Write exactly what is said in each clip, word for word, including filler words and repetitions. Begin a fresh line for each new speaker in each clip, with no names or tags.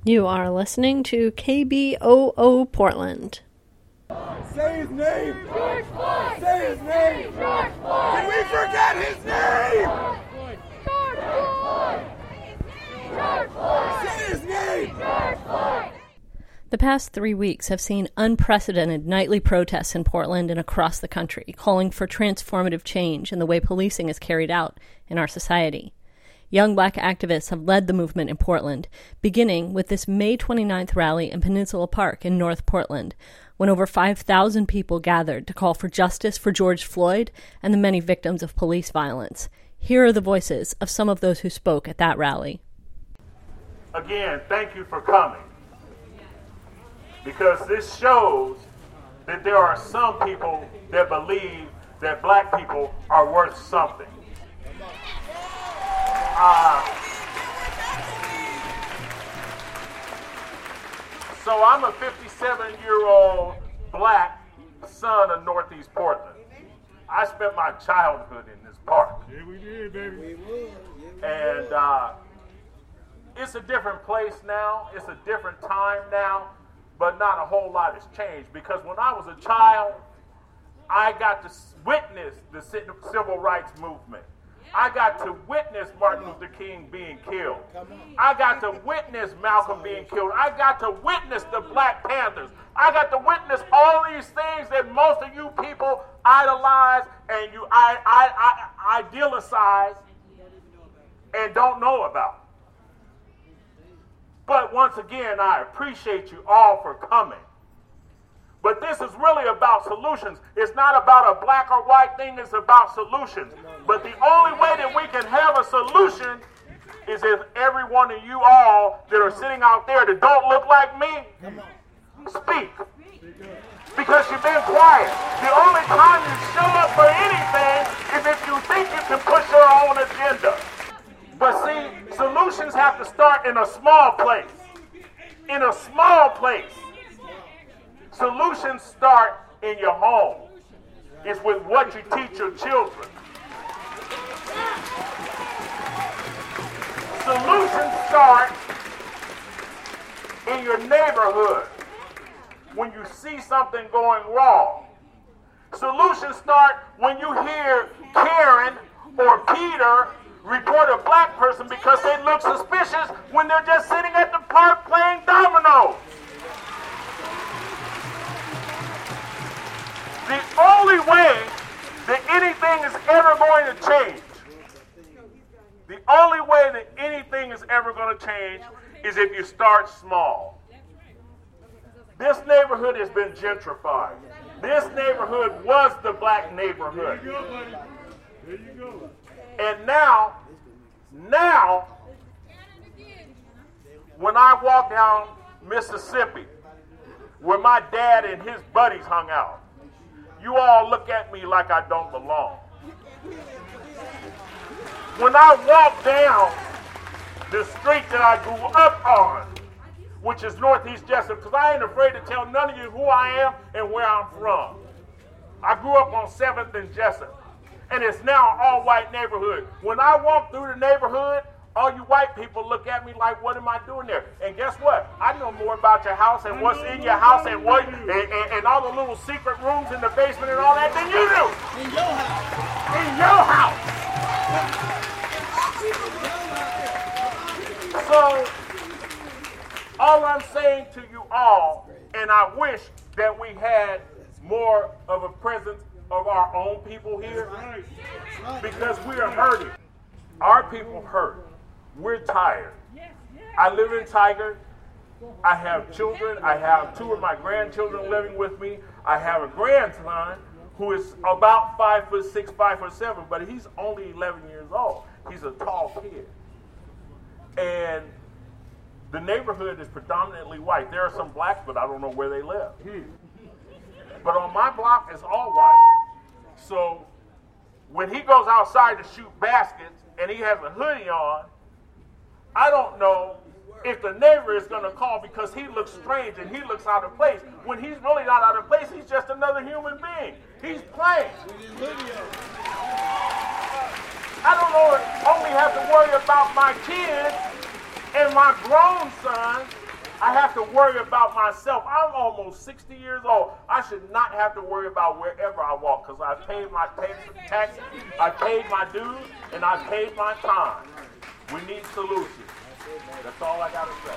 You are listening to K B O O Portland.
Say his name!
George Floyd!
Say his name!
George Floyd!
Did we forget his name?
George Floyd! George Floyd!
Say his name!
George Floyd!
The past three weeks have seen unprecedented nightly protests in Portland and across the country, calling for transformative change in the way policing is carried out in our society. Young black activists have led the movement in Portland, beginning with this May twenty-ninth rally in Peninsula Park in North Portland, when over five thousand people gathered to call for justice for George Floyd and the many victims of police violence. Here are the voices of some of those who spoke at that rally.
Again, thank you for coming, because this shows that there are some people that believe that black people are worth something. Uh, so I'm a fifty-seven-year-old black son of Northeast Portland. I spent my childhood in this park.
Yeah, we did, baby.
And uh, it's a different place now. It's a different time now. But not a whole lot has changed, because when I was a child, I got to witness the civil rights movement. I got to witness Martin Luther King being killed. I got to witness Malcolm being killed. I got to witness the Black Panthers. I got to witness all these things that most of you people idolize and you I, I, I, idealize and don't know about. But once again, I appreciate you all for coming. But this is really about solutions. It's not about a black or white thing, it's about solutions. But the only way that we can have a solution is if every one of you all that are sitting out there that don't look like me, speak. Because you've been quiet. The only time you show up for anything is if you think you can push your own agenda. But see, solutions have to start in a small place. In a small place. Solutions start in your home. It's with what you teach your children. Solutions start in your neighborhood when you see something going wrong. Solutions start when you hear Karen or Peter report a black person because they look suspicious when they're just sitting at the park playing dominoes. The only way that anything is ever going to change, the only way that anything is ever going to change is if you start small. This neighborhood has been gentrified. This neighborhood was the black neighborhood.
There you go, buddy. There you go.
And now, now, when I walk down Mississippi, where my dad and his buddies hung out, you all look at me like I don't belong. When I walk down the street that I grew up on, which is Northeast Jessup, because I ain't afraid to tell none of you who I am and where I'm from. I grew up on seventh and Jessup, and it's now an all-white neighborhood. When I walk through the neighborhood, all you white people look at me like, what am I doing there? And guess what? I know more about your house and what's in your house and what and, and, and all the little secret rooms in the basement and all that than you do.
In your house.
In your house. So, all I'm saying to you all, and I wish that we had more of a presence of our own people here, because we are hurting. Our people hurt. We're tired. I live in Tiger. I have children. I have two of my grandchildren living with me. I have a grandson who is about five foot six, five foot seven, but he's only eleven years old. He's a tall kid. And the neighborhood is predominantly white. There are some blacks, but I don't know where they live. But on my block, it's all white. So when he goes outside to shoot baskets and he has a hoodie on, I don't know if the neighbor is going to call because he looks strange and he looks out of place. When he's really not out of place, he's just another human being. He's playing. I don't know, only have to worry about my kids and my grown son I have to worry about myself. I'm almost sixty years old. I should not have to worry about wherever I walk because I paid my taxes, I paid my dues, and I paid my time. We need solutions. That's all I got to say.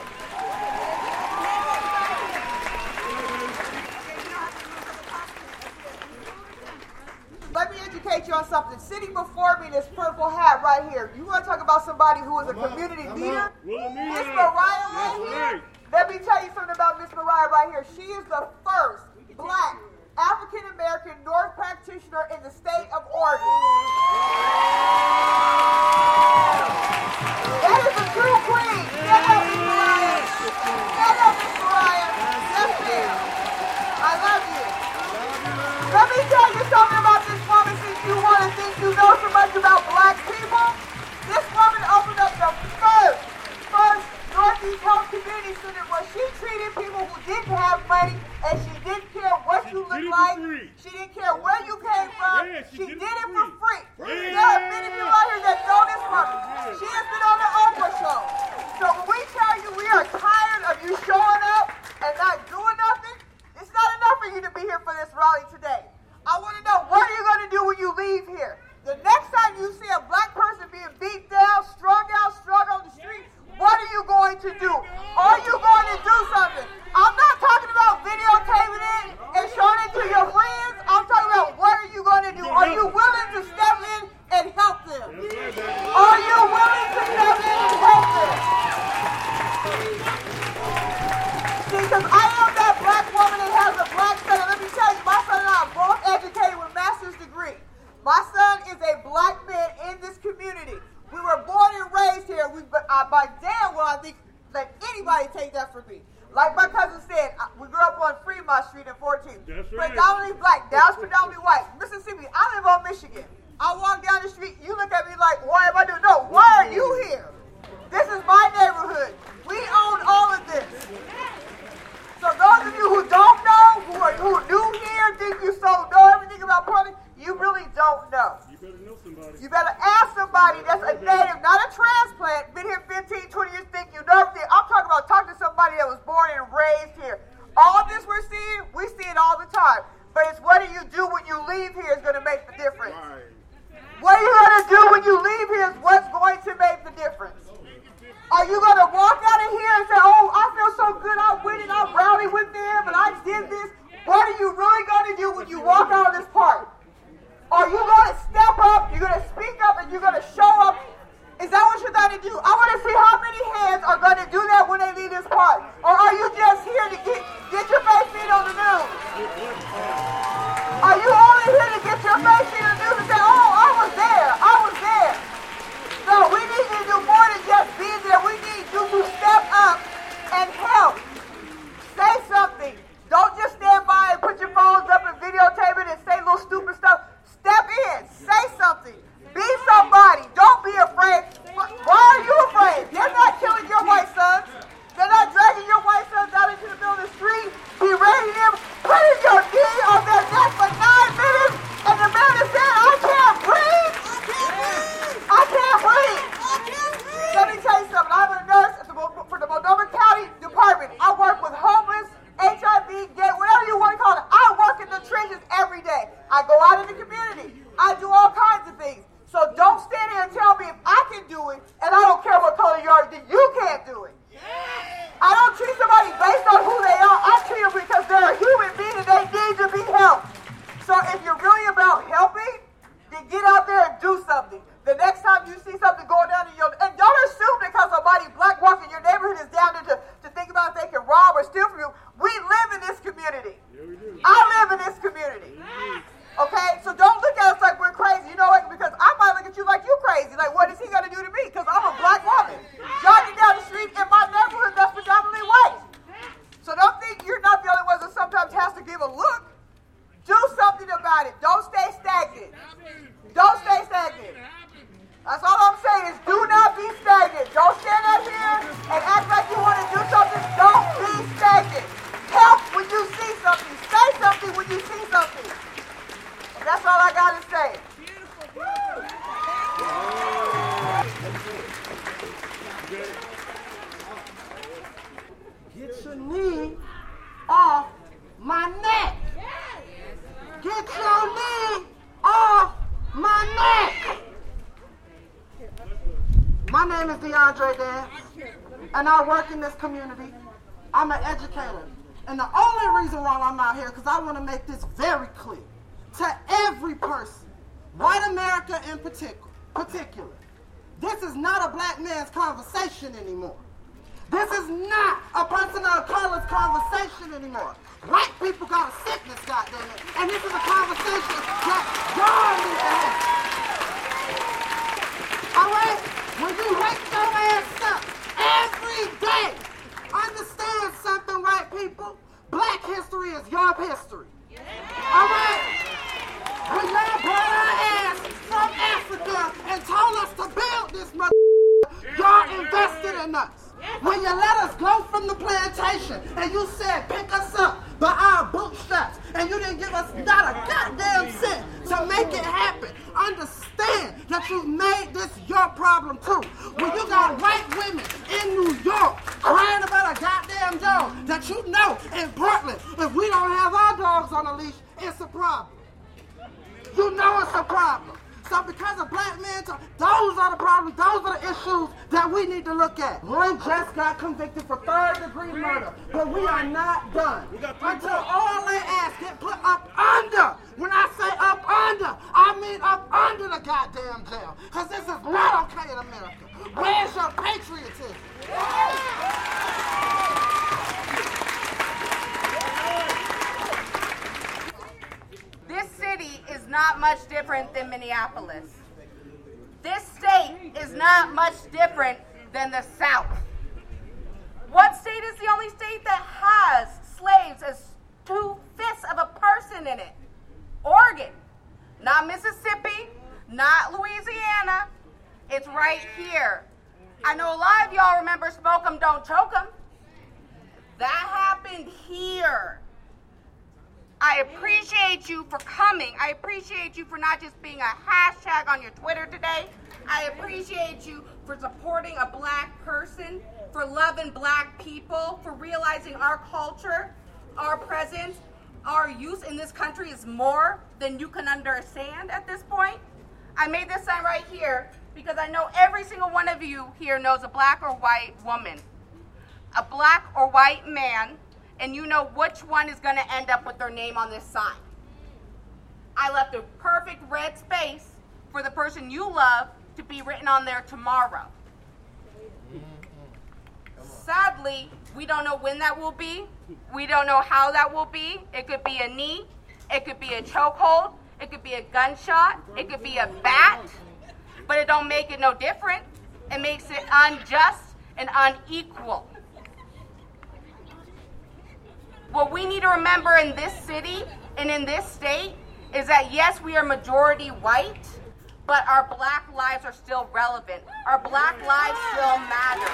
Let me educate you on something. Sitting before me, this purple hat right here. You want to talk about somebody who is a community leader? Miss Mariah right here. Let me tell you something about Miss Mariah right here. She is the first black African-American North practitioner in the state of Oregon. That is a true queen. Stand up, Miss Mariah. Stand up, Miss Mariah. Yes, ma'am. I love you. Let me tell you something about this woman since you want to think you know so much about black people. This woman opened up the first, first Northeast Health Community Center where she treated people who didn't have money and she didn't care what you looked like. She didn't care where you came from.
Yeah,
she,
she
did,
did
it
it
for
free.
free.
Yeah.
There are many people out here that know this woman. She has been on the Oprah show. So when we tell you we are tired of you showing up and not doing nothing, it's not enough for you to be here for this rally today. I want to know, what are you going to do when you leave here? The next time you see a black person being beat down, strung out, strung on the street, what are you going to do? Are you going to do something? I'm not talking about videotaping it and showing it to your friends. I'm talking about what are you going to do? Are you willing to step in and help them? Are you willing to step in and help them? See, because I am that black woman that has a black son. And let me tell you, my son and I are both educated with master's degree. My son is a black man in this community. We were born and raised here. We, uh, by damn well, I think, let anybody take that from me. Like my cousin said, I, we grew up on Fremont Street in fourteenth.
That's right.
Predominantly black, Dallas predominantly white. Mississippi, I live on Michigan. I walk down the street, you look at me like, why am I doing? No, why are you here? This is my neighborhood. We own all of this. So those of you who don't know, who are who are new here, think you so know everything about Portland, you really don't know.
You better know somebody.
You better ask somebody that's a native, not a transplant, been here fifteen, twenty years, think you know everything. I'm talking about talking to somebody that was born and raised here. All this we're seeing, we see it all the time. But it's what do you do when you leave here is going to make the difference.
Right.
What are you going to do when you leave here is what's going to make the difference. Are you going to walk out of here and say, oh, I feel so good, I went and I rallied with them and I did this? What are you really going to do when you walk out of this park? Are you going to step up, you're going to speak up, and you're going to show up? Is that what you're going to do? I want to see how many hands are going to do that when they leave this park. Or are you just here to get, get your face seen on the news? Are you only here to get your face seen on the news and say, oh, I was there, I was there? No, we need you to do more than just be there. We need you to step up and help. Say something. Don't just stand by and put your phones up and videotape it and say little stupid stuff. Step in. Say something. Be somebody. Don't be afraid. Why are you afraid? They're not killing your white sons. They're not dragging your white sons out into the middle of the street, berating them, putting your knee on their
Get your knee off my neck. Get your knee off my neck. My name is DeAndre Dance, and I work in this community. I'm an educator. And the only reason why I'm out here, because I want to make this very clear to every person, white America in particular, particular, this is not a black man's conversation anymore. This is not a person of color's conversation anymore. White people got a sickness, goddammit, and this is a conversation that y'all need to have. All right? When you wake your ass up every day, understand something, white people. Black history is your history. All right? When y'all brought our ass from Africa and told us to build this mother, y'all invested in us. When you let us go from the plantation and you said pick us up by our bootstraps and you didn't give us not a goddamn cent to make it happen, understand that you've made this your problem too. When you got white women in New York crying about a goddamn dog that you know in Portland, if we don't have our dogs on a leash, it's a problem. You know it's a problem. So because of black men, those are the problems, those are the issues that we need to look at. One just got convicted for third degree murder, but we are not done. Until all their ass get put up under. When I say up under, I mean up under the goddamn jail. Because this is not okay in America. Where's your patriotism?
This city is not much different than Minneapolis. This state is not much different than the South. What state is the only state that has slaves as two-fifths of a person in it? Oregon. Not Mississippi, not Louisiana. It's right here. I know a lot of y'all remember Smoke 'em, Don't Choke 'em. That happened here. I appreciate you for coming. I appreciate you for not just being a hashtag on your Twitter today. I appreciate you for supporting a black person, for loving black people, for realizing our culture, our presence, our use in this country is more than you can understand at this point. I made this sign right here because I know every single one of you here knows a black or white woman, a black or white man, and you know which one is going to end up with their name on this sign. I left a perfect red space for the person you love to be written on there tomorrow. Sadly, we don't know when that will be. We don't know how that will be. It could be a knee. It could be a chokehold. It could be a gunshot. It could be a bat. But it don't make it no different. It makes it unjust and unequal. What we need to remember in this city and in this state is that yes, we are majority white, but our black lives are still relevant. Our black lives still matter.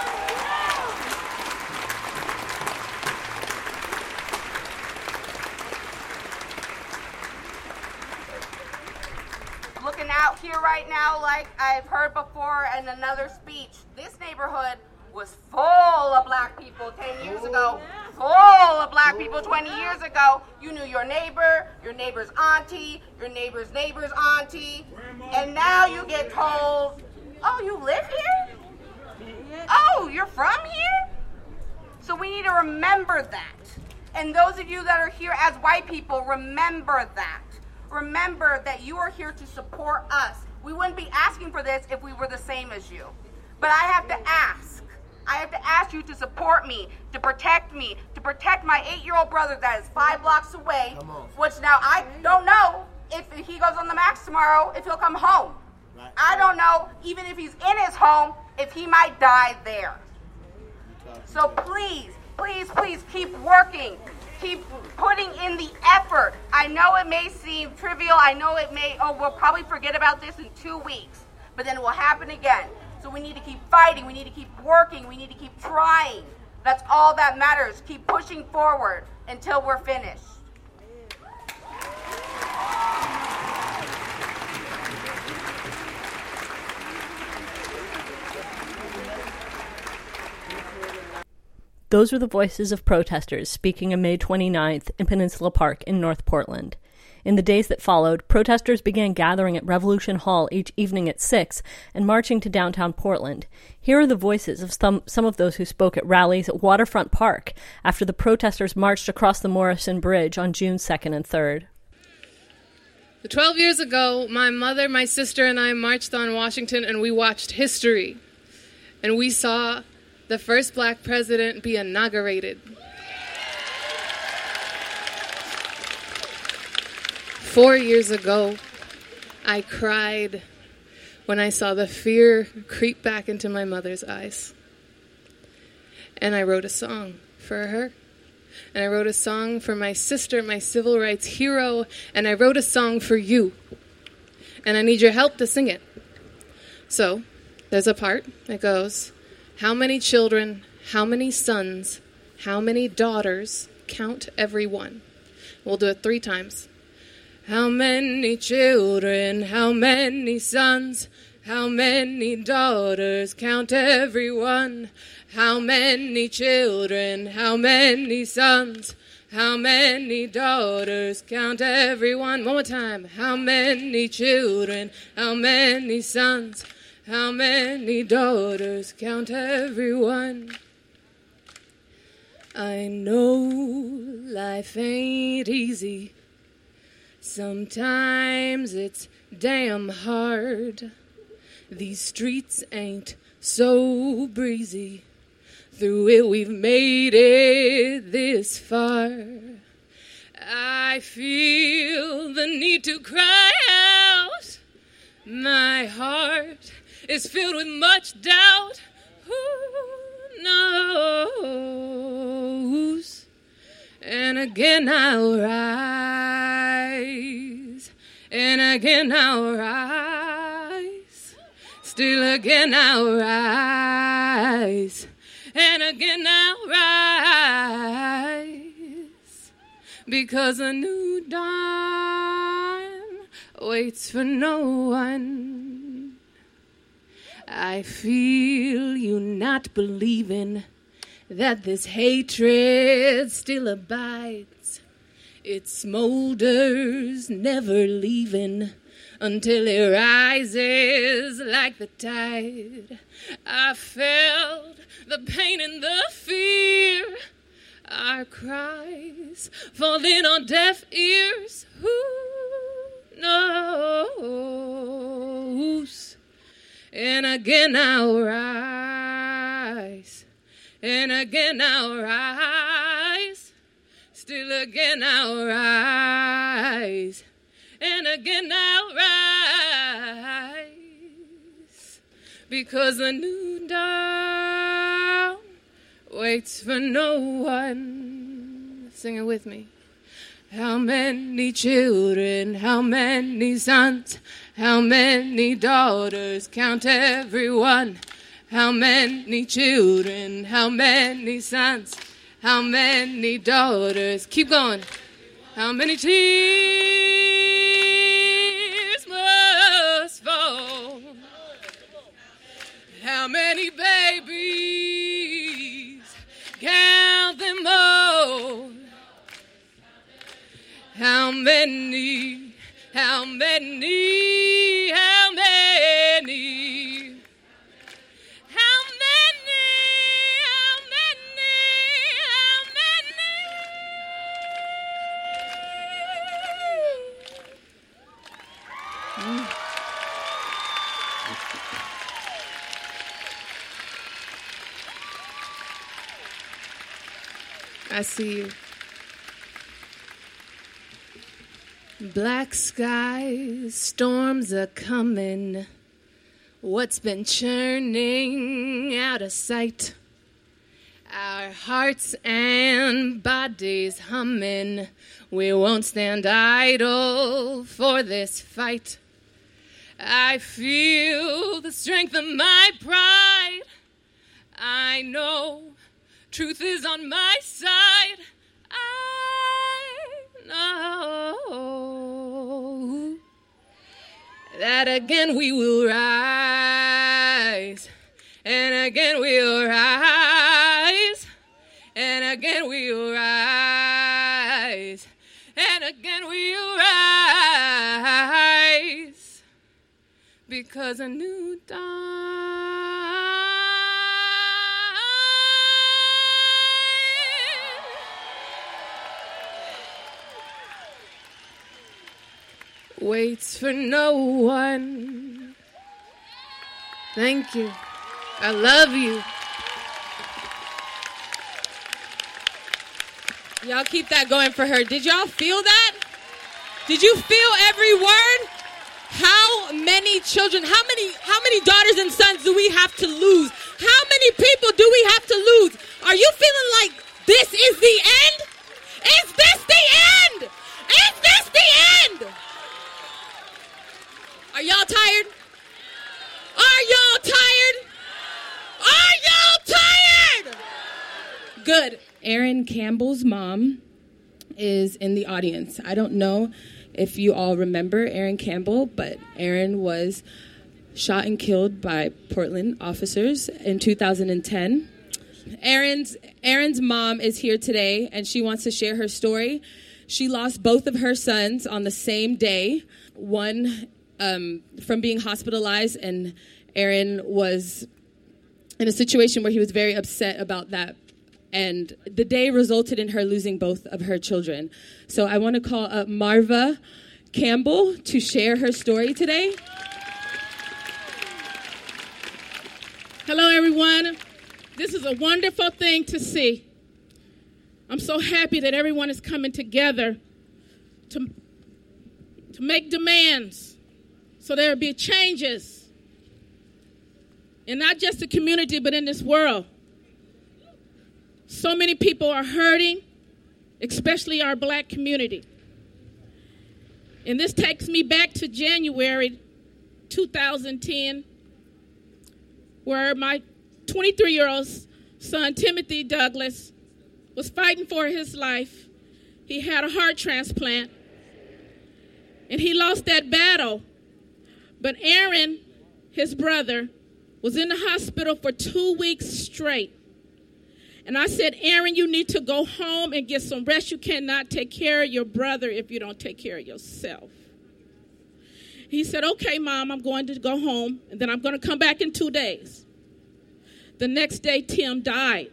Looking out here right now, like I've heard before in another speech, this neighborhood was full of black people ten years ago, full of black people twenty years ago. You knew your neighbor, your neighbor's auntie, your neighbor's neighbor's auntie, and now you get told, oh, you live here? Oh, you're from here? So we need to remember that. And those of you that are here as white people, remember that. Remember that you are here to support us. We wouldn't be asking for this if we were the same as you. But I have to ask. I have to ask you to support me, to protect me, to protect my eight-year-old brother that is five blocks away, which now I don't know if he goes on the max tomorrow, if he'll come home. Right. I don't know, even if he's in his home, if he might die there. So please, please, please keep working. Keep putting in the effort. I know it may seem trivial. I know it may, oh, we'll probably forget about this in two weeks, but then it will happen again. So we need to keep fighting. We need to keep working. We need to keep trying. That's all that matters. Keep pushing forward until we're finished.
Those were the voices of protesters speaking on May twenty-ninth in Peninsula Park in North Portland. In the days that followed, protesters began gathering at Revolution Hall each evening at six and marching to downtown Portland. Here are the voices of some, some of those who spoke at rallies at Waterfront Park after the protesters marched across the Morrison Bridge on June second and third.
twelve years ago, my mother, my sister, and I marched on Washington, and we watched history. And we saw the first black president be inaugurated. Four years ago, I cried when I saw the fear creep back into my mother's eyes. And I wrote a song for her. And I wrote a song for my sister, my civil rights hero. And I wrote a song for you. And I need your help to sing it. So, there's a part that goes, how many children, how many sons, how many daughters, count every one. We'll do it three times. How many children, how many sons, how many daughters, count every one. How many children, how many sons, how many daughters, count every one. One more time. How many children, how many sons, how many daughters, count every one. I know life ain't easy. Sometimes it's damn hard. These streets ain't so breezy. Through it we've made it this far. I feel the need to cry out. My heart is filled with much doubt. Who knows? And again I'll rise. And again I'll rise. Still again I'll rise. And again I'll rise. Because a new dawn waits for no one. I feel you not believing that this hatred still abides. It smolders, never leaving, until it rises like the tide. I felt the pain and the fear, our cries falling on deaf ears. Who knows? And again I'll rise, and again I'll rise, still again I'll rise, and again I'll rise, because a new dawn waits for no one. Sing it with me. How many children, how many sons, how many daughters, count every one. How many children, how many sons, how many daughters. Keep going. How many tears must fall? How many babies? Count them all. How many, how many, how many, how many, how many, how many? Mm. I see you. Black skies, storms are coming. What's been churning out of sight? Our hearts and bodies humming. We won't stand idle for this fight. I feel the strength of my pride. I know truth is on my side. I know that again we will rise, and again we'll rise, again we rise, and again we rise, because a new dawn waits for no one. Thank you. I love you. Y'all keep that going for her. Did y'all feel that? Did you feel every word? How many children, how many, how many daughters and sons do we have to lose? How many people do we have to lose? Are you feeling like this is the end? Is this the end? Is this the end? Are y'all tired? Are y'all tired? Are y'all tired? Good. Erin Campbell's mom is in the audience. I don't know if you all remember Erin Campbell, but Erin was shot and killed by Portland officers in two thousand ten. Erin's, Erin's mom is here today, and she wants to share her story. She lost both of her sons on the same day, one um, from being hospitalized, and Erin was in a situation where he was very upset about that. And the day resulted in her losing both of her children. So I want to call up Marva Campbell to share her story today.
Hello, everyone. This is a wonderful thing to see. I'm so happy that everyone is coming together to, to make demands so there will be changes in not just the community, but in this world. So many people are hurting, especially our black community. And this takes me back to January two thousand ten, where my twenty-three-year-old son, Timothy Douglas, was fighting for his life. He had a heart transplant, and he lost that battle. But Aaron, his brother, was in the hospital for two weeks straight. And I said, Aaron, you need to go home and get some rest. You cannot take care of your brother if you don't take care of yourself. He said, okay, Mom, I'm going to go home, and then I'm going to come back in two days. The next day, Tim died.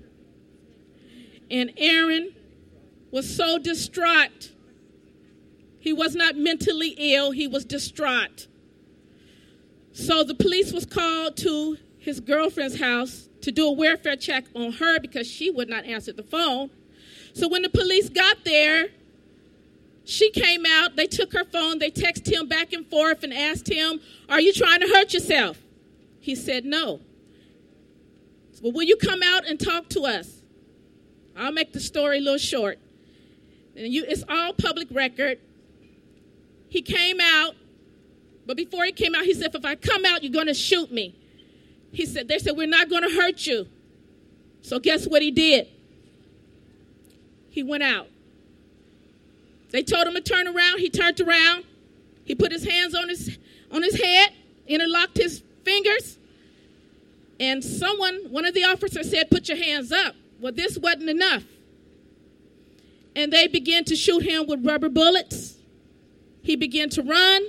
And Aaron was so distraught. He was not mentally ill. He was distraught. So the police was called to his girlfriend's house to do a welfare check on her because she would not answer the phone. So when the police got there, she came out. They took her phone. They texted him back and forth and asked him, are you trying to hurt yourself? He said no. Well, will you come out and talk to us? I'll make the story a little short. And you, it's all public record. He came out, but before he came out, he said, if I come out, you're going to shoot me. He said, they said, we're not going to hurt you. So guess what he did? He went out. They told him to turn around. He turned around. He put his hands on his, on his head, interlocked his fingers. And someone, one of the officers said, put your hands up. Well, this wasn't enough. And they began to shoot him with rubber bullets. He began to run.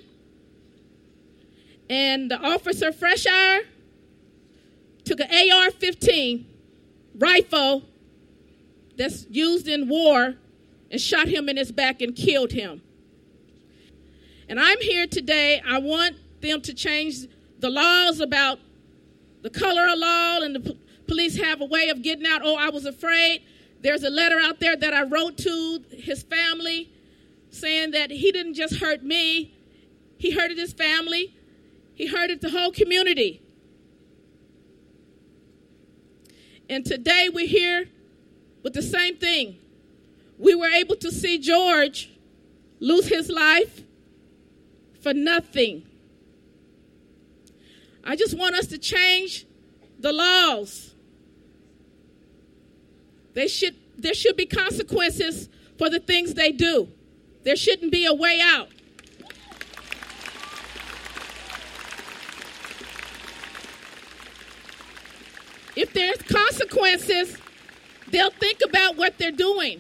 And the officer, Freshire, took an A R fifteen rifle that's used in war and shot him in his back and killed him. And I'm here today. I want them to change the laws about the color of law, and the p- police have a way of getting out. Oh, I was afraid. There's a letter out there that I wrote to his family saying that he didn't just hurt me. He hurted his family. He hurted the whole community. And today we're here with the same thing. We were able to see George lose his life for nothing. I just want us to change the laws. They should, there should be consequences for the things they do. There shouldn't be a way out. If there's consequences, they'll think about what they're doing.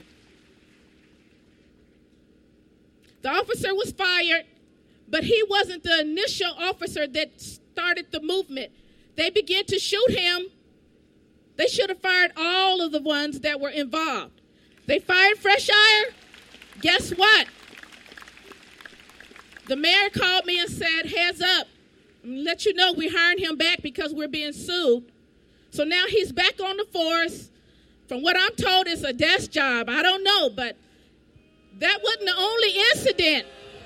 The officer was fired, but he wasn't the initial officer that started the movement. They began to shoot him. They should have fired all of the ones that were involved. They fired Freshier. Guess what? The mayor called me and said, heads up, I'm gonna let you know we're hiring him back because we're being sued. So now he's back on the force. From what I'm told, it's a desk job. I don't know, but that wasn't the only incident.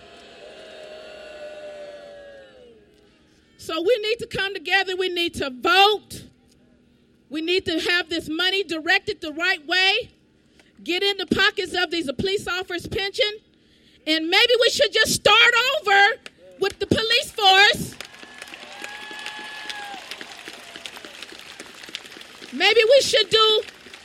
So we need to come together. We need to vote. We need to have this money directed the right way. Get in the pockets of these police officers' pension. And maybe we should just start over with the police force. Maybe we should do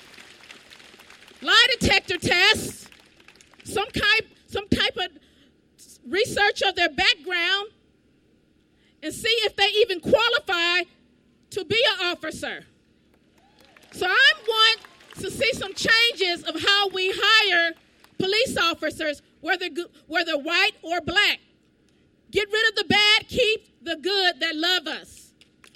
lie detector tests, some type, some type of research of their background, and see if they even qualify to be an officer. So I want to see some changes of how we hire police officers, whether whether white or black. Get rid of the bad, keep the good that love us.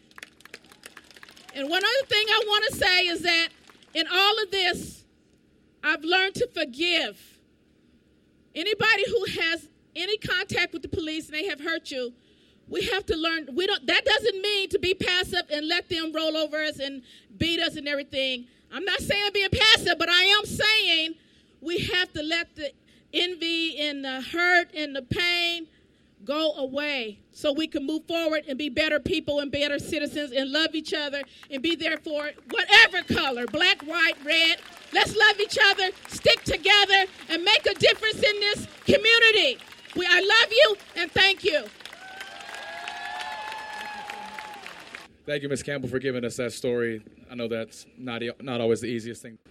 And one other thing I want to say is that in all of this, I've learned to forgive. Anybody who has any contact with the police and they have hurt you, we have to learn. We don't. That doesn't mean to be passive and let them roll over us and beat us and everything. I'm not saying being passive, but I am saying we have to let the envy and the hurt and the pain go away so we can move forward and be better people and better citizens and love each other and be there for whatever color, black, white, red. Let's love each other, stick together, and make a difference in this community. We, I love you, and thank you.
Thank you, Miz Campbell, for giving us that story. I know that's not, not always the easiest thing.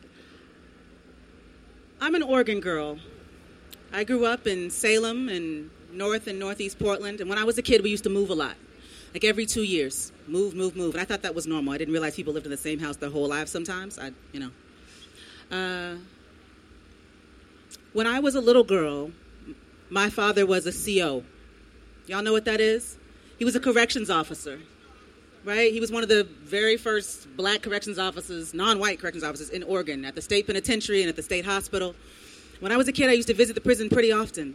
I'm an Oregon girl. I grew up in Salem and North and Northeast Portland, and when I was a kid, we used to move a lot. Like every two years, move, move, move. And I thought that was normal. I didn't realize people lived in the same house their whole lives sometimes. I, you know. Uh, when I was a little girl, my father was a C O. Y'all know what that is? He was a corrections officer, right? He was one of the very first black corrections officers, non-white corrections officers in Oregon at the state penitentiary and at the state hospital. When I was a kid, I used to visit the prison pretty often.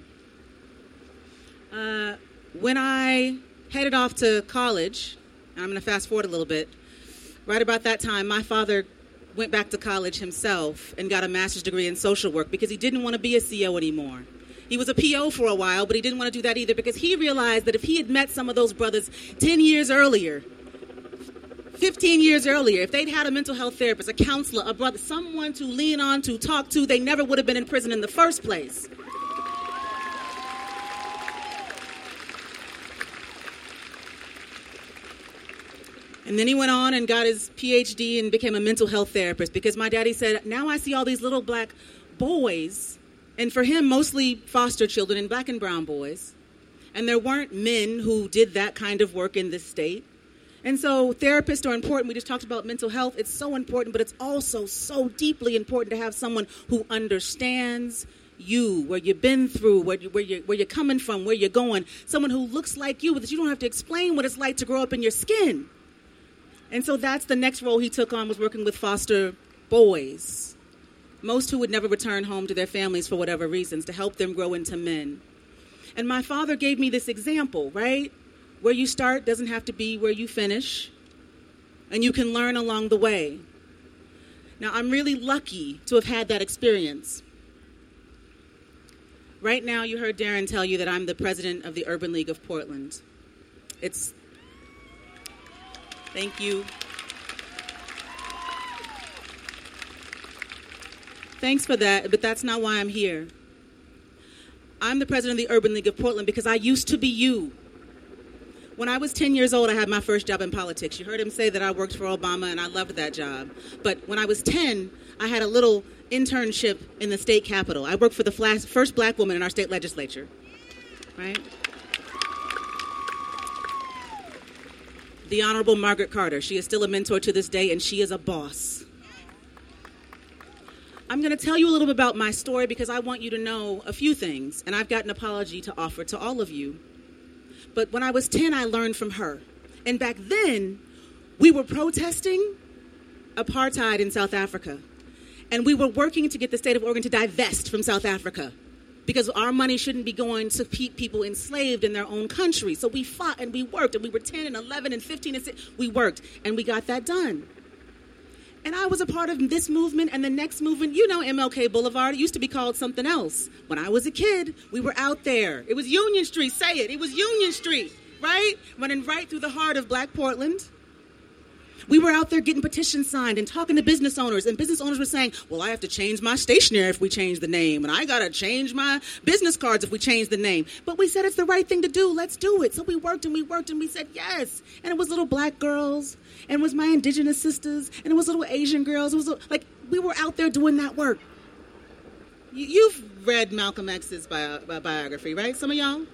Uh, when I headed off to college, and I'm going to fast forward a little bit, right about that time, my father went back to college himself and got a master's degree in social work because he didn't want to be a C O anymore. He was a P O for a while, but he didn't want to do that either because he realized that if he had met some of those brothers ten years earlier, fifteen years earlier, if they'd had a mental health therapist, a counselor, a brother, someone to lean on, to talk to, they never would have been in prison in the first place. And then he went on and got his P H D and became a mental health therapist because my daddy said, now I see all these little black boys, and for him, mostly foster children and black and brown boys. And there weren't men who did that kind of work in this state. And so therapists are important. We just talked about mental health. It's so important, but it's also so deeply important to have someone who understands you, where you've been through, where, you, where, you're, where you're coming from, where you're going. Someone who looks like you, that you don't have to explain what it's like to grow up in your skin. And so that's the next role he took on, was working with foster boys, most who would never return home to their families for whatever reasons, to help them grow into men. And my father gave me this example, right? Where you start doesn't have to be where you finish, and you can learn along the way. Now, I'm really lucky to have had that experience. Right now, you heard Darren tell you that I'm the president of the Urban League of Portland. It's Thank you. Thanks for that, but that's not why I'm here. I'm the president of the Urban League of Portland because I used to be you. When I was ten years old, I had my first job in politics. You heard him say that I worked for Obama, and I loved that job. But when I was ten, I had a little internship in the state capitol. I worked for the first black woman in our state legislature, right? The Honorable Margaret Carter. She is still a mentor to this day, and she is a boss. I'm going to tell you a little bit about my story because I want you to know a few things, and I've got an apology to offer to all of you. But when I was ten, I learned from her. And back then, we were protesting apartheid in South Africa. And we were working to get the state of Oregon to divest from South Africa because our money shouldn't be going to keep people enslaved in their own country. So we fought and we worked, and we were ten and eleven and fifteen and sixteen. We worked, and we got that done. And I was a part of this movement and the next movement. You know M L K Boulevard. It used to be called something else. When I was a kid, we were out there. It was Union Street. Say it. It was Union Street, right? Running right through the heart of Black Portland. We were out there getting petitions signed and talking to business owners. And business owners were saying, well, I have to change my stationery if we change the name. And I got to change my business cards if we change the name. But we said it's the right thing to do. Let's do it. So we worked and we worked and we said yes. And it was little Black girls. And it was my indigenous sisters. And it was little Asian girls. It was like we were out there doing that work. You've read Malcolm X's bio, bi- biography, right? Some of y'all?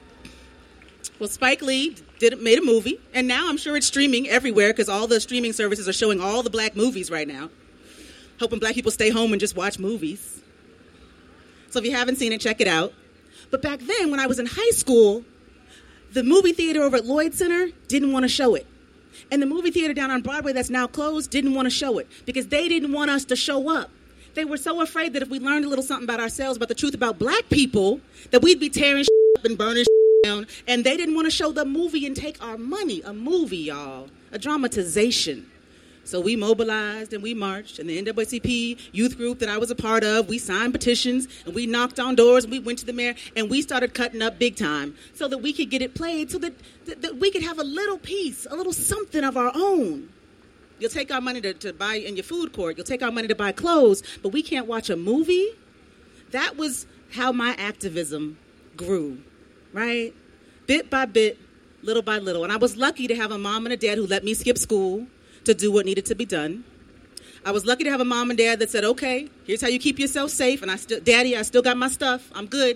Well, Spike Lee did made a movie, and now I'm sure it's streaming everywhere because all the streaming services are showing all the Black movies right now, hoping Black people stay home and just watch movies. So if you haven't seen it, check it out. But back then, when I was in high school, the movie theater over at Lloyd Center didn't want to show it. And the movie theater down on Broadway that's now closed didn't want to show it because they didn't want us to show up. They were so afraid that if we learned a little something about ourselves, about the truth about Black people, that we'd be tearing up and burning down. And they didn't want to show the movie and take our money. A movie, y'all. A dramatization. So we mobilized and we marched. And the N double A C P youth group that I was a part of, we signed petitions and we knocked on doors and we went to the mayor and we started cutting up big time so that we could get it played, so that, that, that we could have a little piece, a little something of our own. You'll take our money to, to buy in your food court. You'll take our money to buy clothes, but we can't watch a movie. That was how my activism grew, right? Bit by bit, little by little. And I was lucky to have a mom and a dad who let me skip school to do what needed to be done. I was lucky to have a mom and dad that said, okay, here's how you keep yourself safe. And I still, Daddy, I still got my stuff. I'm good.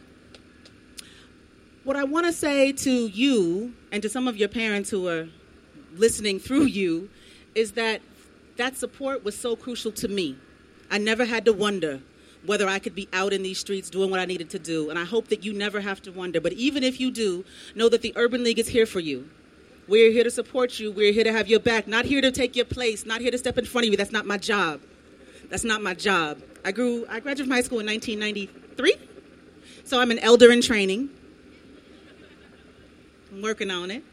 What I want to say to you and to some of your parents who are listening through you is that that support was so crucial to me. I never had to wonder whether I could be out in these streets doing what I needed to do. And I hope that you never have to wonder. But even if you do, know that the Urban League is here for you. We're here to support you. We're here to have your back. Not here to take your place. Not here to step in front of you. That's not my job. That's not my job. I grew, I graduated from high school in nineteen ninety-three. So I'm an elder in training. I'm working on it.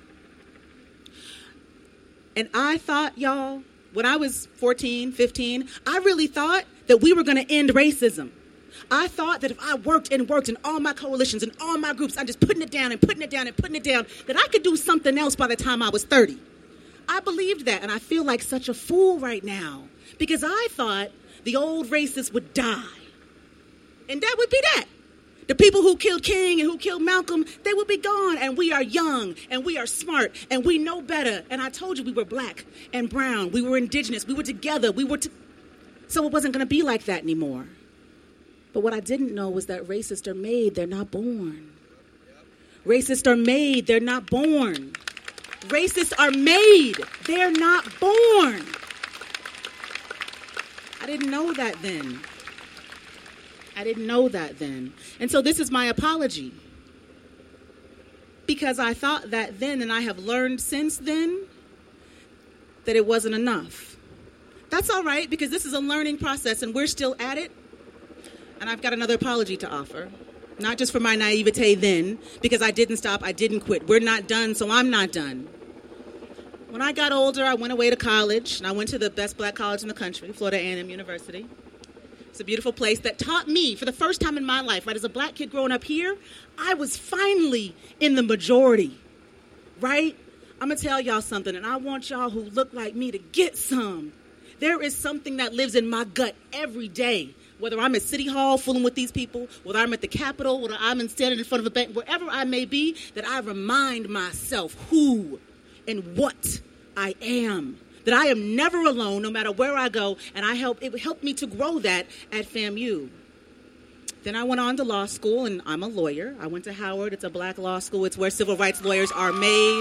And I thought, y'all, when I was fourteen, fifteen, I really thought that we were going to end racism. I thought that if I worked and worked in all my coalitions and all my groups, I'm just putting it down and putting it down and putting it down, that I could do something else by the time I was thirty. I believed that, and I feel like such a fool right now because I thought the old racists would die. And that would be that. The people who killed King and who killed Malcolm, they would be gone. And we are young and we are smart and we know better. And I told you we were Black and brown. We were indigenous. We were together. We were. T- so it wasn't going to be like that anymore. But what I didn't know was that racists are made. They're not born. Racists are made. They're not born. Racists are made. They're not born. I didn't know that then. I didn't know that then. And so this is my apology. Because I thought that then, and I have learned since then, that it wasn't enough. That's all right, because this is a learning process, and we're still at it. And I've got another apology to offer. Not just for my naivete then, because I didn't stop, I didn't quit. We're not done, so I'm not done. When I got older, I went away to college, and I went to the best Black college in the country, Florida A and M University. It's a beautiful place that taught me, for the first time in my life, right, as a Black kid growing up here, I was finally in the majority, right? I'm going to tell y'all something, and I want y'all who look like me to get some. There is something that lives in my gut every day, whether I'm at City Hall fooling with these people, whether I'm at the Capitol, whether I'm standing in front of a bank, wherever I may be, that I remind myself who and what I am. That I am never alone, no matter where I go, and I help. It helped me to grow that at FAMU. Then I went on to law school, and I'm a lawyer. I went to Howard. It's a Black law school. It's where civil rights lawyers are made.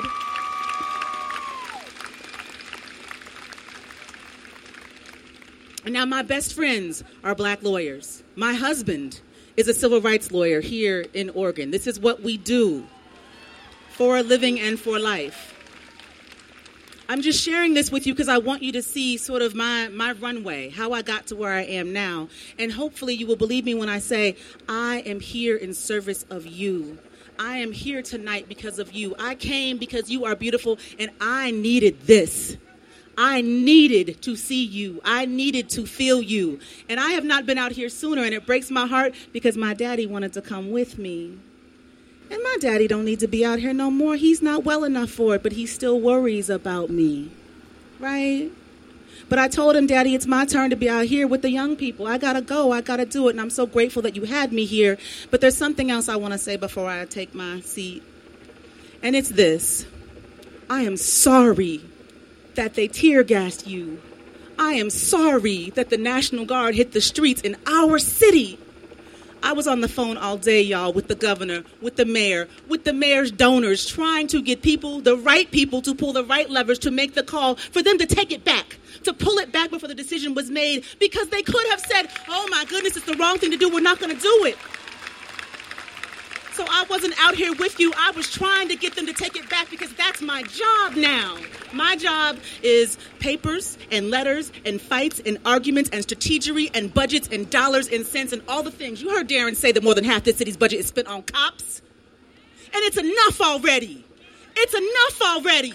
And now my best friends are black lawyers. My husband is a civil rights lawyer here in Oregon. This is what we do for a living and for life. I'm just sharing this with you because I want you to see sort of my, my runway, how I got to where I am now. And hopefully you will believe me when I say I am here in service of you. I am here tonight because of you. I came because you are beautiful, and I needed this. I needed to see you. I needed to feel you. And I have not been out here sooner, and it breaks my heart because my daddy wanted to come with me. And my daddy don't need to be out here no more. He's not well enough for it, but he still worries about me, right? But I told him, Daddy, it's my turn to be out here with the young people. I got to go. I got to do it. And I'm so grateful that you had me here. But there's something else I want to say before I take my seat. And it's this. I am sorry that they tear gassed you. I am sorry that the National Guard hit the streets in our city. I was on the phone all day, y'all, with the governor, with the mayor, with the mayor's donors, trying to get people, the right people, to pull the right levers to make the call for them to take it back, to pull it back before the decision was made, because they could have said, oh, my goodness, it's the wrong thing to do. We're not going to do it. So I wasn't out here with you. I was trying to get them to take it back because that's my job now. My job is papers and letters and fights and arguments and strategery and budgets and dollars and cents and all the things. You heard Darren say that more than half this city's budget is spent on cops. And it's enough already. It's enough already.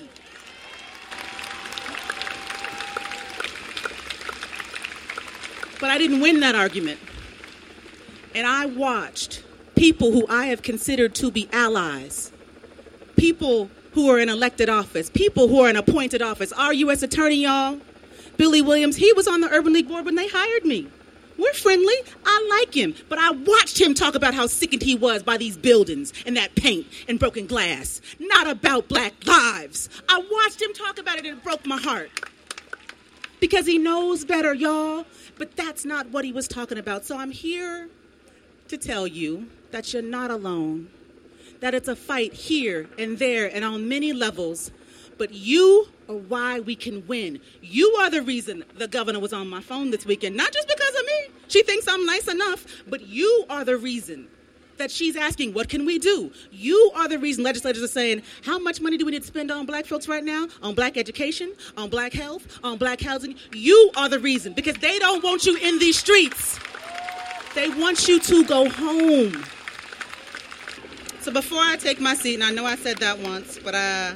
But I didn't win that argument. And I watched people who I have considered to be allies, people who are in elected office, people who are in appointed office. Our U S attorney, y'all, Billy Williams, he was on the Urban League board when they hired me. We're friendly. I like him. But I watched him talk about how sickened he was by these buildings and that paint and broken glass. Not about black lives. I watched him talk about it and it broke my heart. Because he knows better, y'all. But that's not what he was talking about. So I'm here to tell you that you're not alone, that it's a fight here and there and on many levels, but you are why we can win. You are the reason the governor was on my phone this weekend, not just because of me. She thinks I'm nice enough, but you are the reason that she's asking, what can we do? You are the reason legislators are saying, how much money do we need to spend on black folks right now? On black education, on black health, on black housing? You are the reason, because they don't want you in these streets. They want you to go home. So before I take my seat, and I know I said that once, but uh,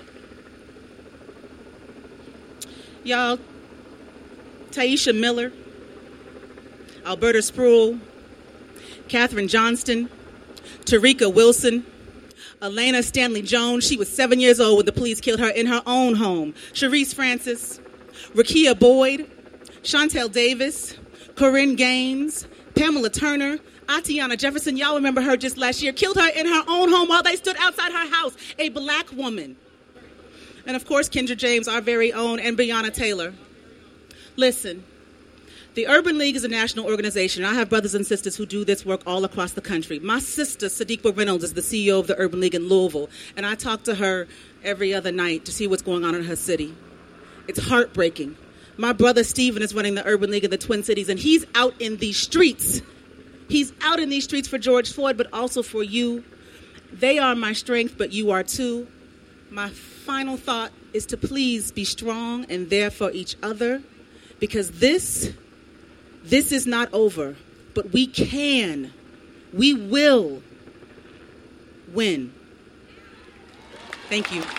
y'all, Taisha Miller, Alberta Spruill, Katherine Johnston, Tarika Wilson, Elena Stanley Jones, she was seven years old when the police killed her in her own home. Sharice Francis, Rakia Boyd, Chantel Davis, Corinne Gaines, Pamela Turner, Atiana Jefferson, y'all remember her just last year, killed her in her own home while they stood outside her house, a black woman. And of course, Kendra James, our very own, and Breonna Taylor. Listen, the Urban League is a national organization. I have brothers and sisters who do this work all across the country. My sister, Sadiqa Reynolds, is the C E O of the Urban League in Louisville, and I talk to her every other night to see what's going on in her city. It's heartbreaking. My brother Stephen is running the Urban League of the Twin Cities, and he's out in these streets. He's out in these streets for George Floyd, but also for you. They are my strength, but you are too. My final thought is to please be strong and there for each other, because this, this is not over, but we can, we will win. Thank you.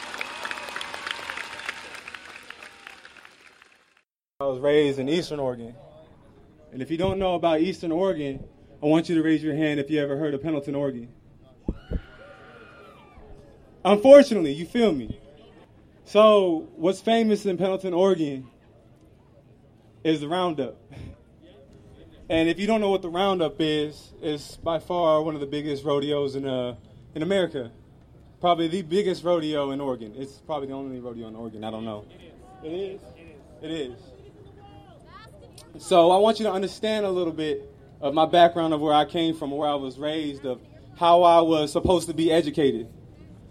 I was raised in Eastern Oregon. And if you don't know about Eastern Oregon, I want you to raise your hand if you ever heard of Pendleton, Oregon. Unfortunately, you feel me? So what's famous in Pendleton, Oregon is the Roundup. And if you don't know what the Roundup is, it's by far one of the biggest rodeos in uh, in America. Probably the biggest rodeo in Oregon. It's probably the only rodeo in Oregon. I don't know. It is. It is. So I want you to understand a little bit of my background of where I came from, where I was raised, of how I was supposed to be educated.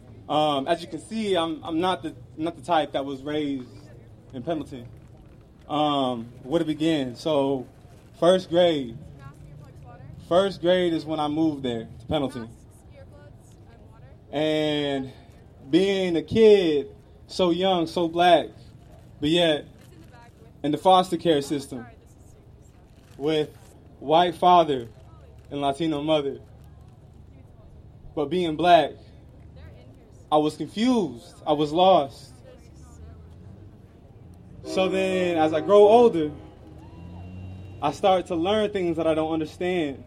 Um, as you can see, I'm, I'm not the not the type that was raised in Pendleton. Um, where to begin? So, first grade. First grade is when I moved there to Pendleton. And being a kid, so young, so black, but yet in the foster care system with white father and Latino mother, but being black, I was confused. I was lost. So then, as I grow older, I start to learn things that I don't understand.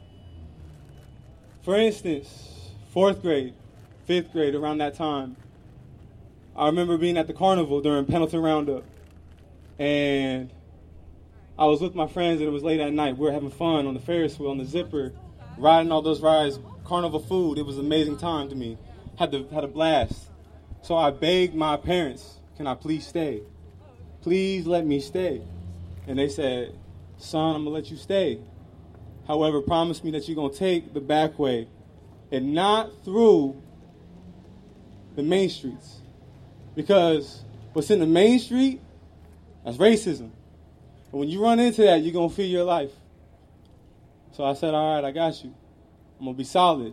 For instance, fourth grade, fifth grade, around that time, I remember being at the carnival during Pendleton Roundup, and I was with my friends, and it was late at night. We were having fun on the Ferris wheel, on the zipper, riding all those rides, carnival food. It was an amazing time to me. Had to, had a blast. So I begged my parents, can I please stay? Please let me stay. And they said, son, I'm going to let you stay. However, promise me that you're going to take the back way and not through the main streets. Because what's in the main street, that's racism. And when you run into that, you're going to fear your life. So I said, all right, I got you. I'm going to be solid.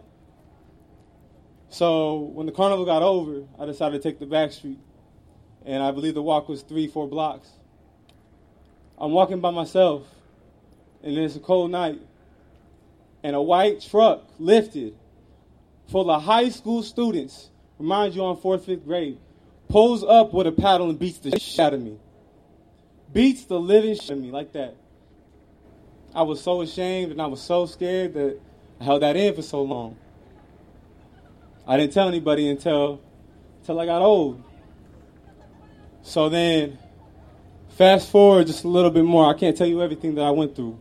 So when the carnival got over, I decided to take the back street. And I believe the walk was three, four blocks. I'm walking by myself, and it's a cold night. And a white truck lifted full of high school students, remind you on fourth, fifth grade, pulls up with a paddle and beats the shit out of me. Beats the living shit out of me like that. I was so ashamed and I was so scared that I held that in for so long. I didn't tell anybody until, until I got old. So then, fast forward just a little bit more. I can't tell you everything that I went through.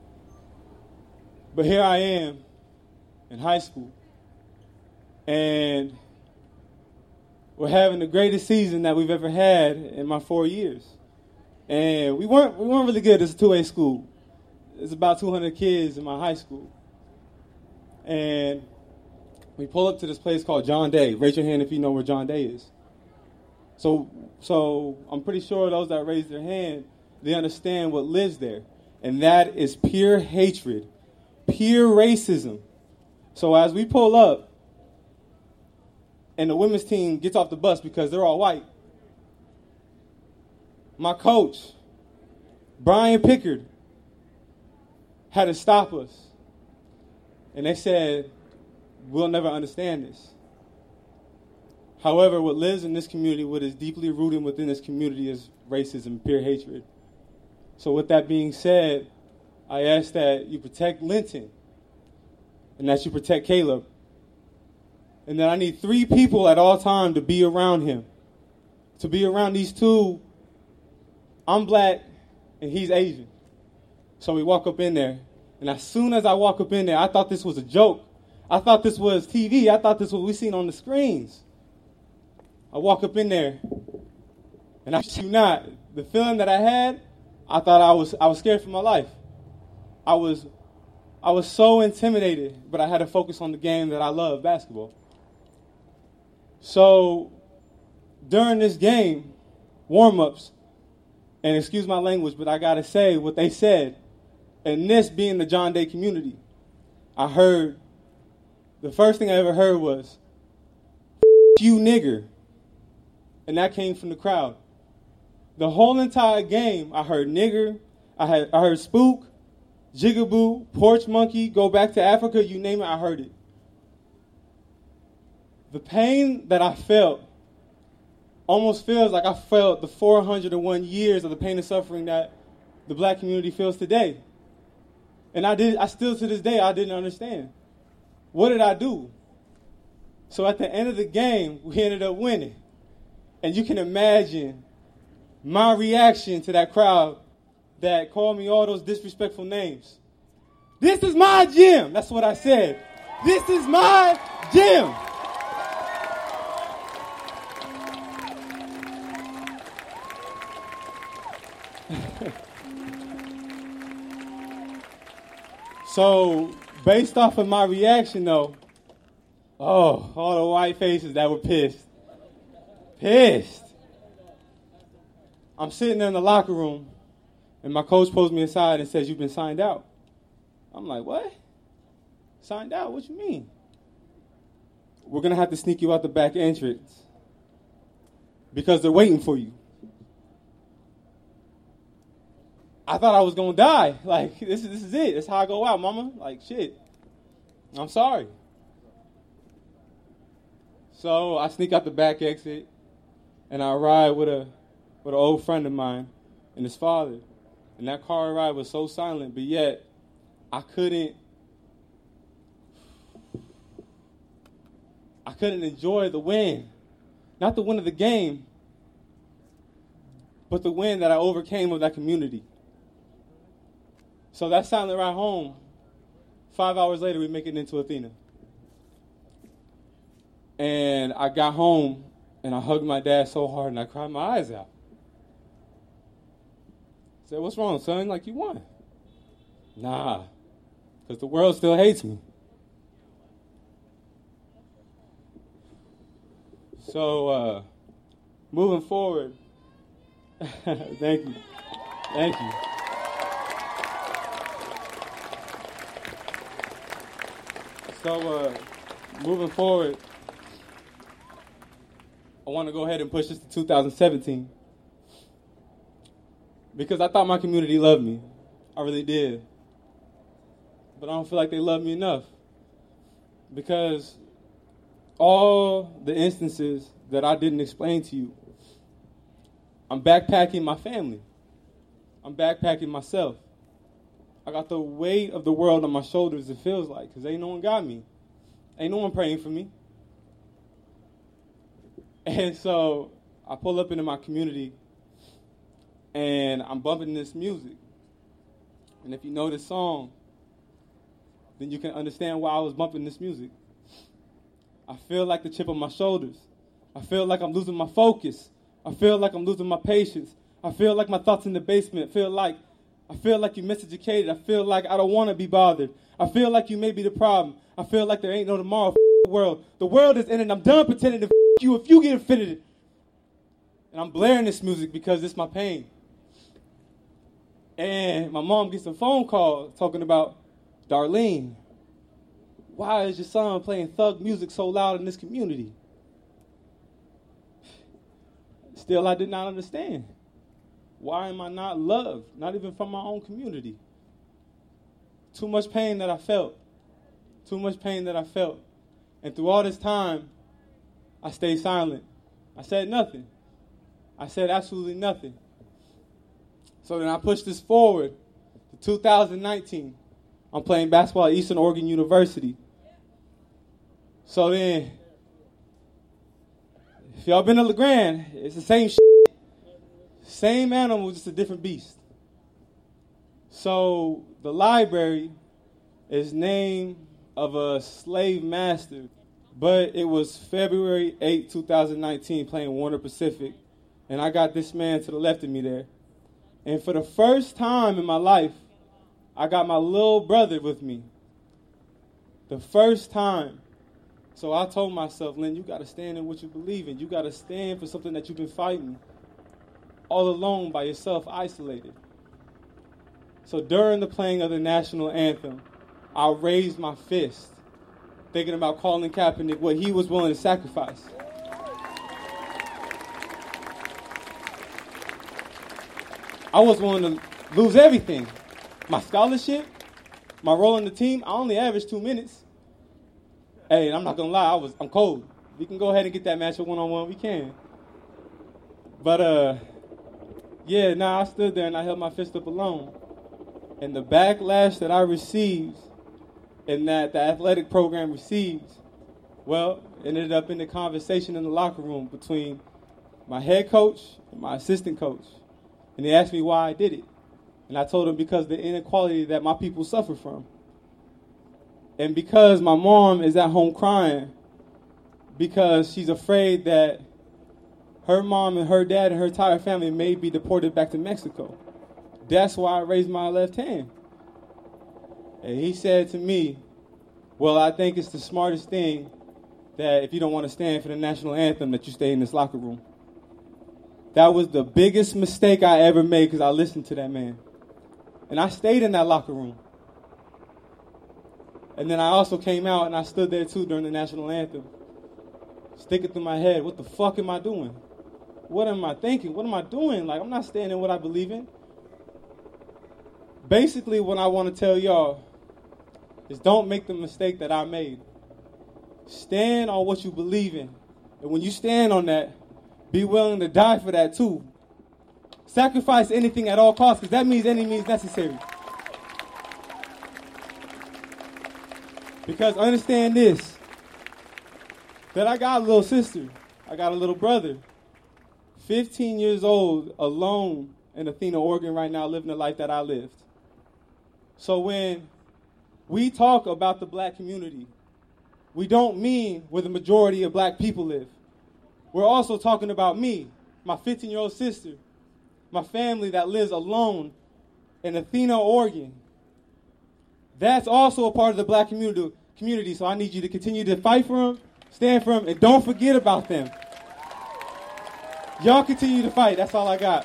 But here I am in high school. And we're having the greatest season that we've ever had in my four years. And we weren't we weren't really good. It's a two A school. It's about two hundred kids in my high school. And we pull up to this place called John Day. Raise your hand if you know where John Day is. So, so I'm pretty sure those that raise their hand, they understand what lives there. And that is pure hatred, pure racism. So as we pull up, and the women's team gets off the bus because they're all white, my coach, Brian Pickard, had to stop us. And they said, we'll never understand this. However, what lives in this community, what is deeply rooted within this community is racism, pure hatred. So with that being said, I ask that you protect Linton and that you protect Caleb. And that I need three people at all times to be around him. To be around these two. I'm black and he's Asian. So we walk up in there. And as soon as I walk up in there, I thought this was a joke. I thought this was T V. I thought this was what we seen on the screens. I walk up in there, and I shit you not, the feeling that I had, I thought I was I was scared for my life. I was I was so intimidated, but I had to focus on the game that I love, basketball. So during this game, warm-ups, and excuse my language, but I gotta say what they said, and this being the John Day community, I heard, the first thing I ever heard was, you nigger. And that came from the crowd. The whole entire game, I heard nigger, I had I heard spook, jigaboo, porch monkey, go back to Africa, you name it, I heard it. The pain that I felt almost feels like I felt the four hundred one years of the pain and suffering that the black community feels today. And I did. I still to this day, I didn't understand. What did I do? So at the end of the game, we ended up winning. And you can imagine my reaction to that crowd that called me all those disrespectful names. This is my gym. That's what I said. This is my gym. So, based off of my reaction, though, oh, all the white faces that were pissed. Pissed. I'm sitting in the locker room, and my coach pulls me aside and says, "You've been signed out." I'm like, "What? Signed out? What you mean?" "We're going to have to sneak you out the back entrance because they're waiting for you." I thought I was going to die. Like, this is, this is it. That's how I go out, mama. Like, shit. I'm sorry. So I sneak out the back exit, and I ride with a with an old friend of mine and his father. And that car ride was so silent, but yet I couldn't I couldn't enjoy the win. Not the win of the game, but the win that I overcame of that community. So that silent ride home, five hours later, we make it into Athena. And I got home, and I hugged my dad so hard, and I cried my eyes out. I said, "What's wrong, son? Like, you won." "Nah, because the world still hates me." So, uh, moving forward, thank you. Thank you. So, uh, moving forward, I want to go ahead and push this to two thousand seventeen. Because I thought my community loved me. I really did. But I don't feel like they love me enough. Because all the instances that I didn't explain to you, I'm backpacking my family. I'm backpacking myself. I got the weight of the world on my shoulders, it feels like, because ain't no one got me. Ain't no one praying for me. And so I pull up into my community, and I'm bumping this music. And if you know this song, then you can understand why I was bumping this music. I feel like the chip on my shoulders. I feel like I'm losing my focus. I feel like I'm losing my patience. I feel like my thoughts in the basement. I feel like I feel like you're miseducated. I feel like I don't want to be bothered. I feel like you may be the problem. I feel like there ain't no tomorrow. F- the world. The world is in it. I'm done pretending to f- you if you get offended. And I'm blaring this music because it's my pain. And my mom gets a phone call talking about, "Darlene, why is your son playing thug music so loud in this community?" Still, I did not understand. Why am I not loved? Not even from my own community. Too much pain that I felt. Too much pain that I felt. And through all this time, I stayed silent. I said nothing. I said absolutely nothing. So then I pushed this forward to two thousand nineteen. I'm playing basketball at Eastern Oregon University. So then, if y'all been to LeGrand, it's the same shit. Same animal, just a different beast. So the library is named of a slave master, but it was February eighth, twenty nineteen, playing Warner Pacific, and I got this man to the left of me there. And for the first time in my life, I got my little brother with me. The first time. So I told myself, Lynn, you got to stand in what you believe in. You got to stand for something that you've been fighting all alone by yourself, isolated. So during the playing of the national anthem, I raised my fist, thinking about Colin Kaepernick, what he was willing to sacrifice. I was willing to lose everything. My scholarship, my role on the team, I only averaged two minutes. Hey, I'm not going to lie, I was, I'm cold. We can go ahead and get that matchup one-on-one, we can. But, uh, yeah, nah, I stood there and I held my fist up alone. And the backlash that I received and that the athletic program received, well, it ended up in the conversation in the locker room between my head coach and my assistant coach. And they asked me why I did it. And I told them because of the inequality that my people suffer from. And because my mom is at home crying because she's afraid that her mom and her dad and her entire family may be deported back to Mexico. That's why I raised my left hand. And he said to me, well, I think it's the smartest thing that if you don't want to stand for the national anthem that you stay in this locker room. That was the biggest mistake I ever made because I listened to that man. And I stayed in that locker room. And then I also came out and I stood there too during the national anthem. Sticking through my head, what the fuck am I doing? What am I thinking? What am I doing? Like, I'm not standing in what I believe in. Basically, what I want to tell y'all is don't make the mistake that I made. Stand on what you believe in. And when you stand on that, be willing to die for that too. Sacrifice anything at all costs, because that means any means necessary. Because understand this, that I got a little sister, I got a little brother, fifteen years old, alone in Athena, Oregon right now, living the life that I lived. So when we talk about the black community, we don't mean where the majority of black people live. We're also talking about me, my fifteen-year-old sister, my family that lives alone in Athena, Oregon. That's also a part of the black community, community, so I need you to continue to fight for them, stand for them, and don't forget about them. Y'all continue to fight. That's all I got.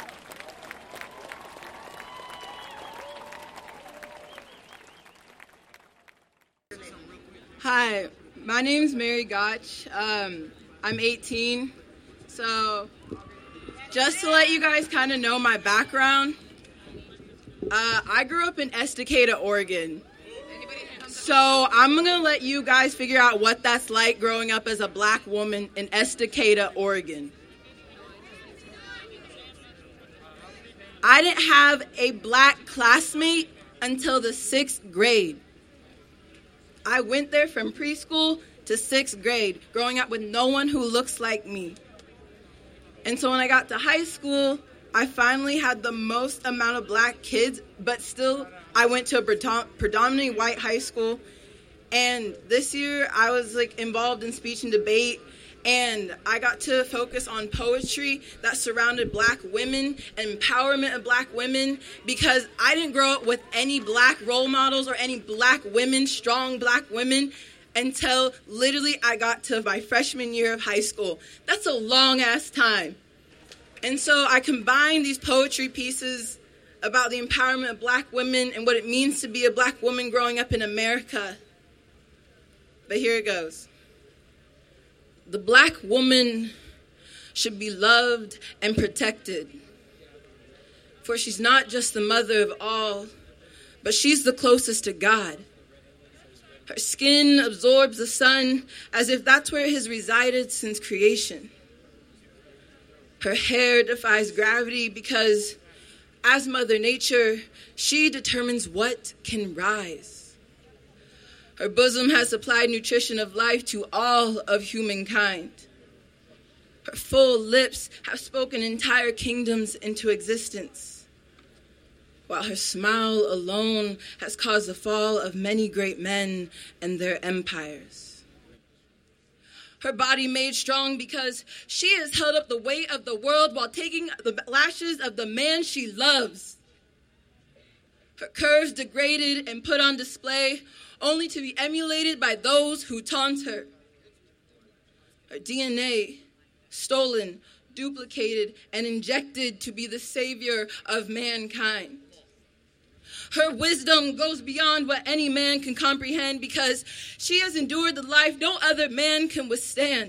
Hi, my name is Mary Gotch. Um, I'm eighteen. So just to let you guys kind of know my background, uh, I grew up in Estacada, Oregon. So I'm going to let you guys figure out what that's like growing up as a black woman in Estacada, Oregon. I didn't have a black classmate until the sixth grade. I went there from preschool to sixth grade, growing up with no one who looks like me. And so when I got to high school, I finally had the most amount of black kids, but still I went to a predominantly white high school. And this year I was like involved in speech and debate, and I got to focus on poetry that surrounded black women and empowerment of black women, because I didn't grow up with any black role models or any black women, strong black women, until literally I got to my freshman year of high school. That's a long ass time. And so I combined these poetry pieces about the empowerment of black women and what it means to be a black woman growing up in America. But here it goes. The black woman should be loved and protected, for she's not just the mother of all, but she's the closest to God. Her skin absorbs the sun as if that's where it has resided since creation. Her hair defies gravity because, as Mother Nature, she determines what can rise. Her bosom has supplied nutrition of life to all of humankind. Her full lips have spoken entire kingdoms into existence, while her smile alone has caused the fall of many great men and their empires. Her body made strong because she has held up the weight of the world while taking the lashes of the man she loves. Her curves degraded and put on display only to be emulated by those who taunt her. Her D N A stolen, duplicated, and injected to be the savior of mankind. Her wisdom goes beyond what any man can comprehend because she has endured the life no other man can withstand.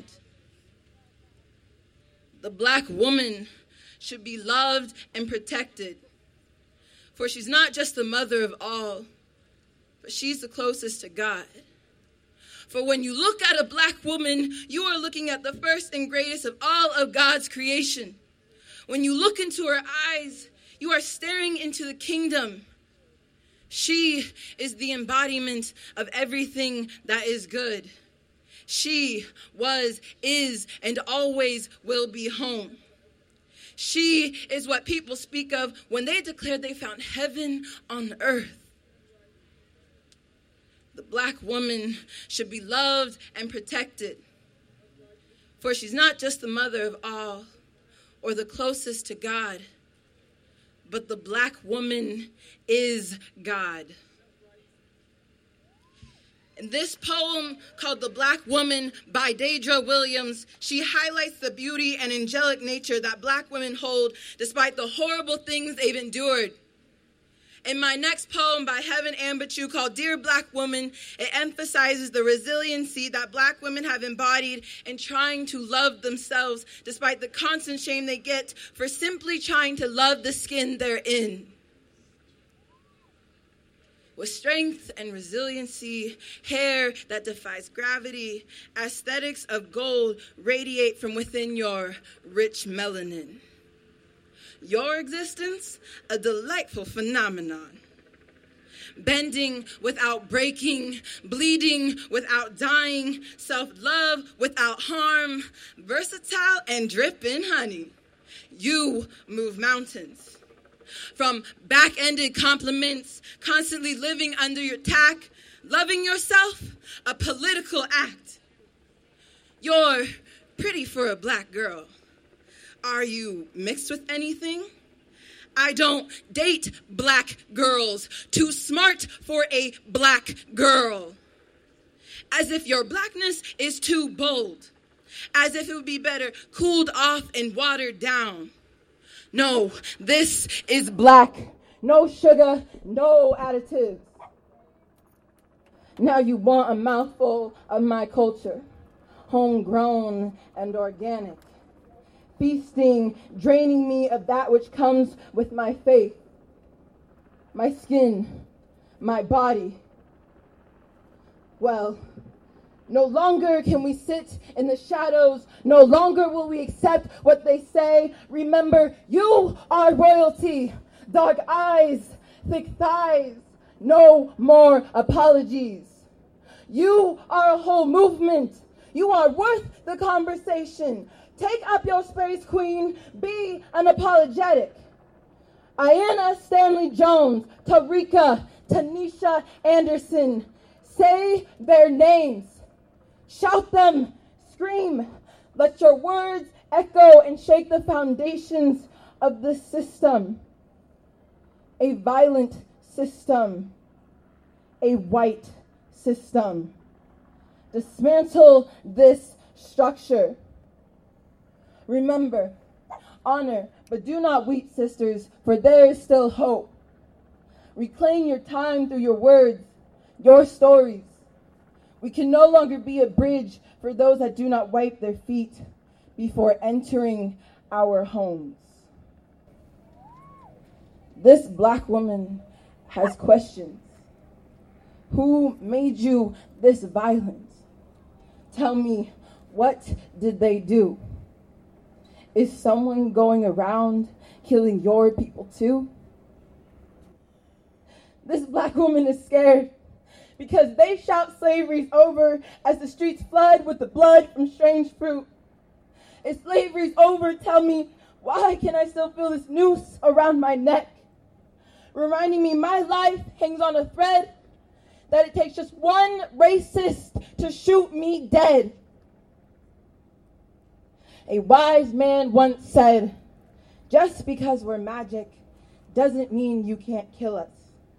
The black woman should be loved and protected, for she's not just the mother of all, but she's the closest to God. For when you look at a black woman, you are looking at the first and greatest of all of God's creation. When you look into her eyes, you are staring into the kingdom. She is the embodiment of everything that is good. She was, is, and always will be home. She is what people speak of when they declare they found heaven on earth. The black woman should be loved and protected, for she's not just the mother of all or the closest to God, but the black woman is God. In this poem called The Black Woman by Deidre Williams, she highlights the beauty and angelic nature that Black women hold despite the horrible things they've endured. In my next poem by Heaven Ambichu called Dear Black Woman, it emphasizes the resiliency that Black women have embodied in trying to love themselves despite the constant shame they get for simply trying to love the skin they're in. With strength and resiliency, hair that defies gravity, aesthetics of gold radiate from within your rich melanin. Your existence, a delightful phenomenon. Bending without breaking, bleeding without dying, self-love without harm, versatile and dripping honey. You move mountains. From back-ended compliments, constantly living under your tack, loving yourself, a political act. You're pretty for a Black girl. Are you mixed with anything? I don't date Black girls. Too smart for a Black girl. As if your Blackness is too bold. As if it would be better cooled off and watered down. No, this is Black. No sugar, no additives. Now you want a mouthful of my culture, homegrown and organic, feasting, draining me of that which comes with my faith, my skin, my body. Well, no longer can we sit in the shadows. No longer will we accept what they say. Remember, you are royalty. Dark eyes, thick thighs. No more apologies. You are a whole movement. You are worth the conversation. Take up your space, queen. Be unapologetic. Ayanna Stanley Jones, Tarika, Tanisha Anderson. Say their names. Shout them, scream, let your words echo and shake the foundations of the system. A violent system, a white system. Dismantle this structure. Remember, honor, but do not weep, sisters, for there is still hope. Reclaim your time through your words, your stories. We can no longer be a bridge for those that do not wipe their feet before entering our homes. This Black woman has questions. Who made you this violent? Tell me, what did they do? Is someone going around killing your people too? This Black woman is scared. Because they shout slavery's over as the streets flood with the blood from strange fruit. If slavery's over, tell me, why can I still feel this noose around my neck? Reminding me my life hangs on a thread, that it takes just one racist to shoot me dead. A wise man once said, just because we're magic doesn't mean you can't kill us.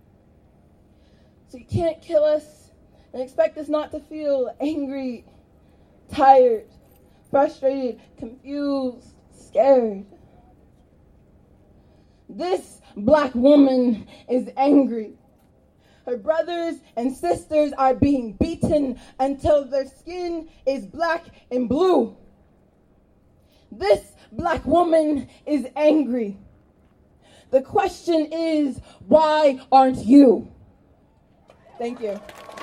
So you can't kill us and expect us not to feel angry, tired, frustrated, confused, scared. This Black woman is angry. Her brothers and sisters are being beaten until their skin is black and blue. This Black woman is angry. The question is, why aren't you? Thank you.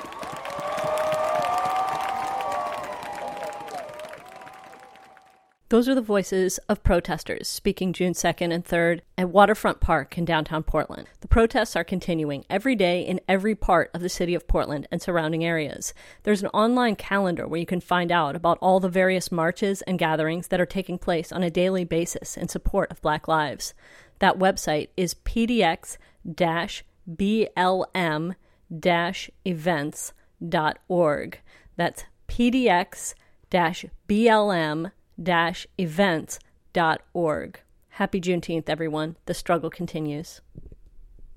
Those are the voices of protesters speaking June second and third at Waterfront Park in downtown Portland. The protests are continuing every day in every part of the city of Portland and surrounding areas. There's an online calendar where you can find out about all the various marches and gatherings that are taking place on a daily basis in support of Black lives. That website is p d x dash b l m dash events dot org. That's p d x dash b l m dash events dot org. Happy Juneteenth, everyone. The struggle continues.